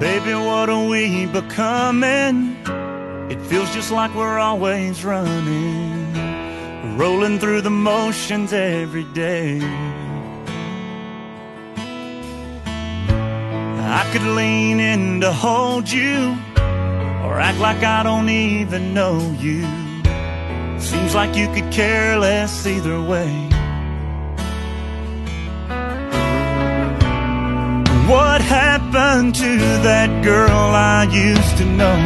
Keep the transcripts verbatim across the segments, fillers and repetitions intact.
Baby, what are we becoming? It feels just like we're always running, rolling through the motions every day. I could lean in to hold you, or act like I don't even know you. Seems like you could care less either way. What happened to that girl I used to know?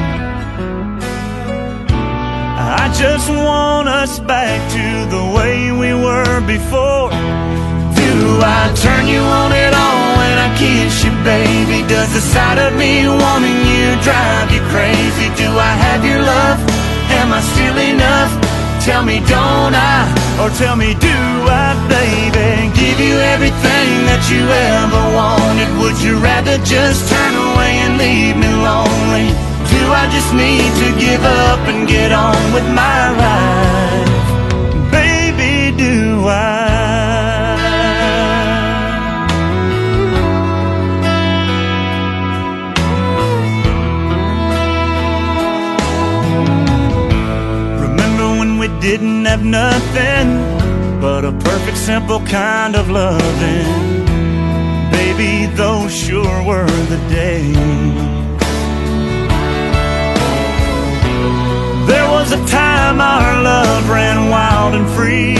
I just want us back to the way we were before. Do I turn you on at all when I kiss you, baby? Does the sight of me wanting you drive you crazy? Do I have your love? Am I still enough? Tell me, don't I? Or tell me, do I, baby? Give you everything that you ever wanted. Would you rather just turn away and leave me lonely? Do I just need to give up and get on with my life? Baby, do I? Didn't have nothing but a perfect, simple kind of loving. Baby, those sure were the days. There was a time our love ran wild and free,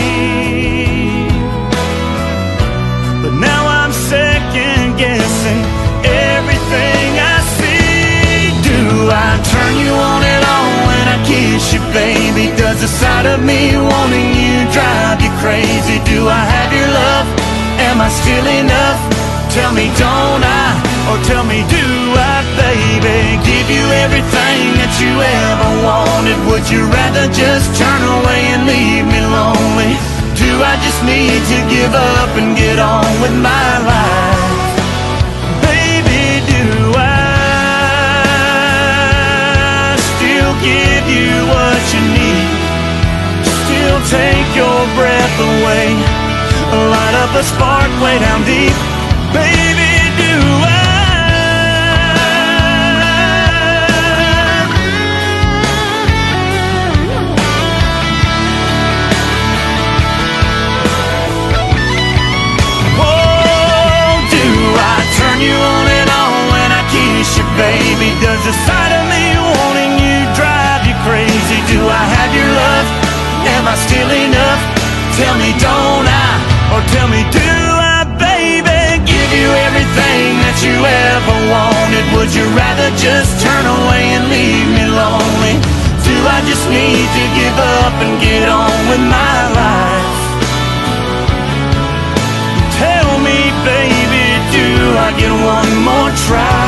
but now I'm second guessing everything I see. Do I turn you on at all when I kiss you, baby? Does the sight of me wanting you drive you crazy? Do I have your love? Am I still enough? Tell me, don't I? Or tell me, do I, baby? Give you everything that you ever wanted. Would you rather just turn away and leave me lonely? Do I just need to give up and get on with my life? Baby, do I still give you what you need? Still take your breath away, light up a spark way down deep. Baby, do I? Whoa, do I turn you on and on when I kiss you, baby? Does the sight of me wanting you drive you crazy? Do I have your love? Am I still enough? Tell me, don't I? Or tell me, do I, baby? Give you everything that you ever wanted. Would you rather just turn away and leave me lonely? Do I just need to give up and get on with my life? Tell me, baby, do I get one more try?